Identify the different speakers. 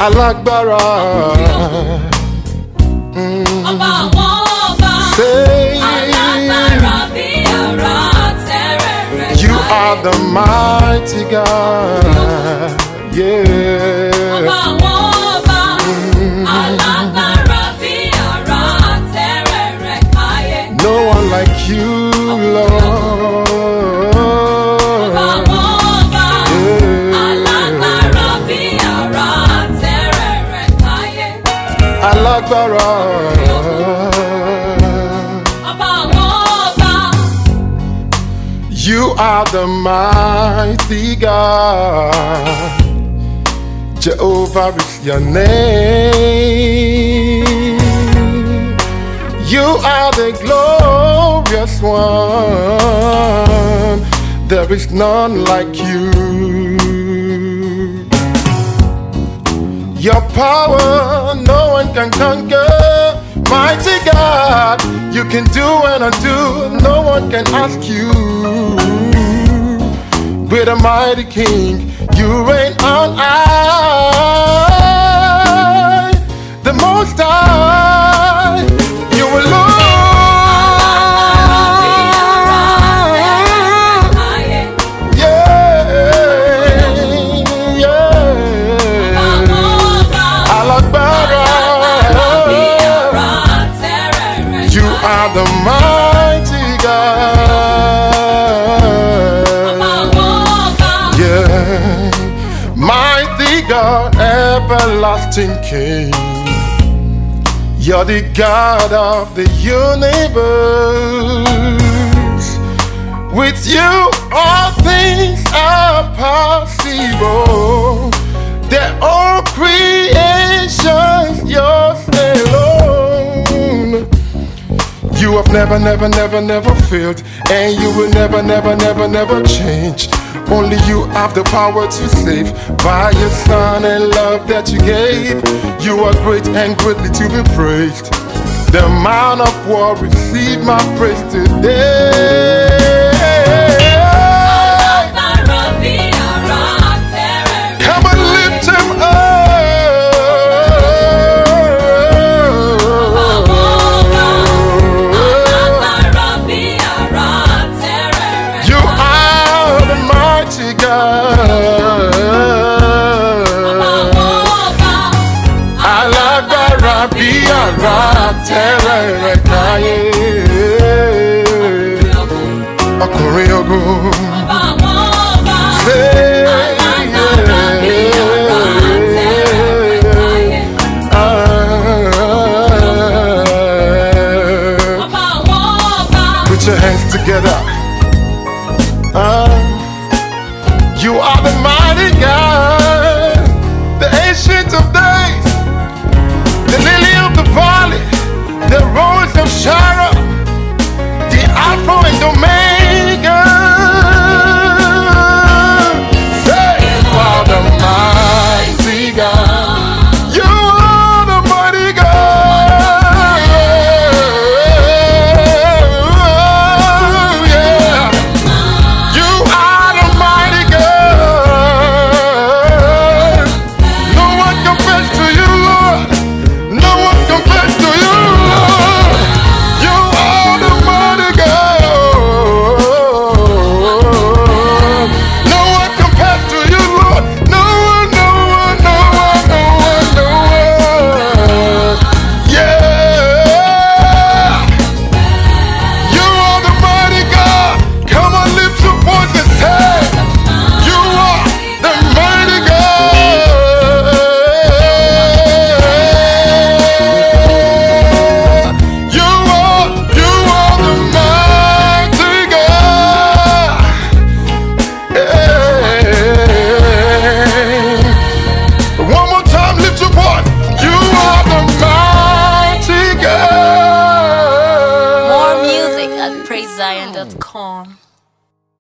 Speaker 1: Alágbára.
Speaker 2: Ọba àwọn ọba. Alágbára bí ara tẹ́rẹ̀ rẹ̀.
Speaker 1: You are the mighty God. Yeah.
Speaker 2: Ọba àwọn ọba. Alágbára bí ara tẹ́rẹ̀ rẹ̀ káyé.
Speaker 1: No one like you, Lord.
Speaker 2: Ọba àwọn ọba. Alágbára bí ara tẹ́rẹ̀ rẹ̀ káyé.
Speaker 1: Alágbára.
Speaker 2: Ọba àwọn ọba.
Speaker 1: You are the mighty God. Jehovah is your name. You are the glorious one. There is none like you. Your power no one can conquer. Mighty God, you can do and undo. No one can ask you. With a mighty King, you reign on high. The Most High, you alone. The mighty God, yeah, mighty God, everlasting King. You're the God of the universe. With you, all things are possible. They're all creations, yours alone. You have never, never, never, never failed, and you will never, never, never, never change. Only you have the power to save by your Son and love that you gave. You are great and greatly to be praised. The man of war, receive my praise today. Come and lift him up. Alágbára bí ara tẹ́rẹ̀ rẹ̀ káyé. Ọkùnrin ogun.
Speaker 2: Alágbára bí ara tẹ́rẹ̀ rẹ̀ káyé.
Speaker 1: Put your hands together. You are the mighty God, the ancient of days, the lily of the valley, the rose of Sharon, the Alpha and Omega. Say, you are the mighty God. You are the mighty God. Yeah. You are the mighty God. No one compares to you, Lord. No one compares to you, Lord. You are the mighty God. No one compares to you, Lord. No one, no one, no one, no one, no one. Yeah. You are the mighty God. Come on, lift your voice and say, you are the mighty God. You are the mighty God. Hey. One more time, lift your voice. You are the mighty God.
Speaker 2: More music at praisezion.com.